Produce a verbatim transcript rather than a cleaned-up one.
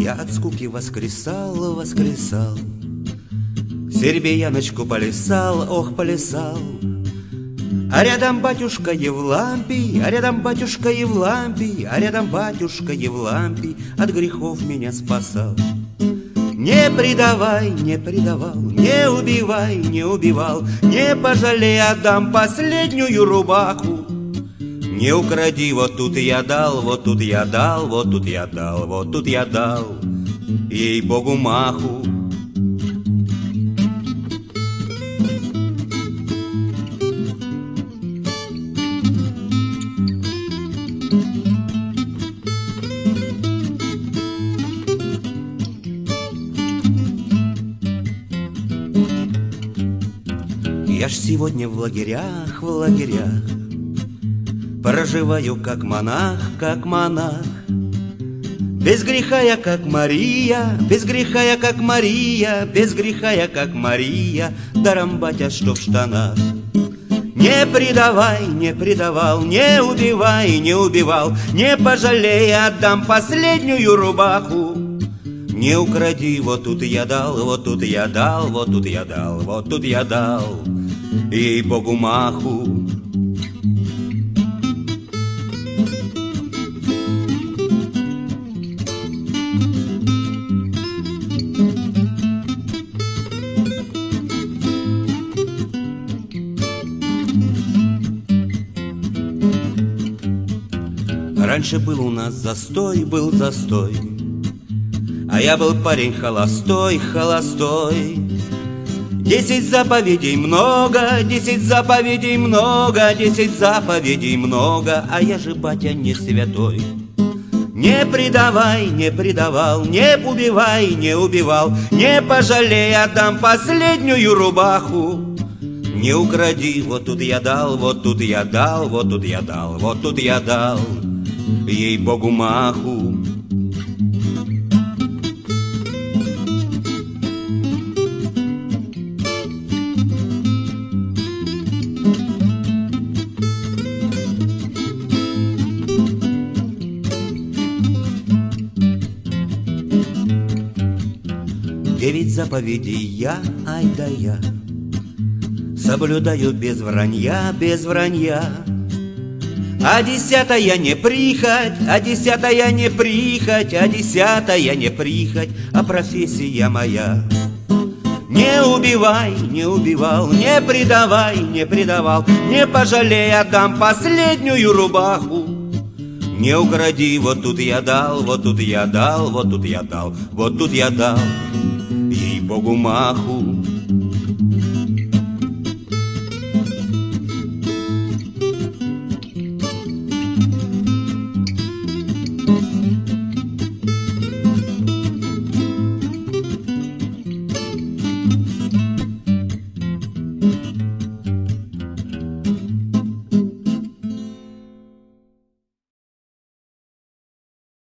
Я от скуки воскресал, воскресал, серебряночку полисал, ох, полисал. А рядом батюшка Евлампий, а рядом батюшка Евлампий, а рядом батюшка Евлампий от грехов меня спасал. Не предавай, не предавал, не убивай, не убивал, не пожалей, отдам последнюю рубаху. Не укради, вот тут я дал, вот тут я дал, вот тут я дал, вот тут я дал, ей-богу, маху. Я ж сегодня в лагерях, в лагерях проживаю как монах, как монах. Без греха я как Мария, без греха я как Мария, без греха я как Мария, даром батя, что в штанах. Не предавай, не предавал, не убивай, не убивал, не пожалей, отдам последнюю рубаху. Не укради, вот тут я дал, вот тут я дал, вот тут я дал, вот тут я дал, ей-богу, маху. Раньше был у нас застой, был застой, а я был парень холостой, холостой. Десять заповедей много, десять заповедей много, десять заповедей много, а я же, батя, не святой. Не предавай, не предавал, не убивай, не убивал, не пожалей, отдам последнюю рубаху. Не укради, вот тут я дал, вот тут я дал, вот тут я дал, вот тут я дал, ей-богу, маху. Девять заповедей я, ай да я, соблюдаю без вранья, без вранья. А десятая не прихоть, а десятая не прихоть, а десятая не прихоть, а профессия моя. Не убивай, не убивал, не предавай, не предавал, не пожалей, отдам последнюю рубаху. Не укради, вот тут я дал, вот тут я дал, вот тут я дал, вот тут я дал, ей-богу, маху.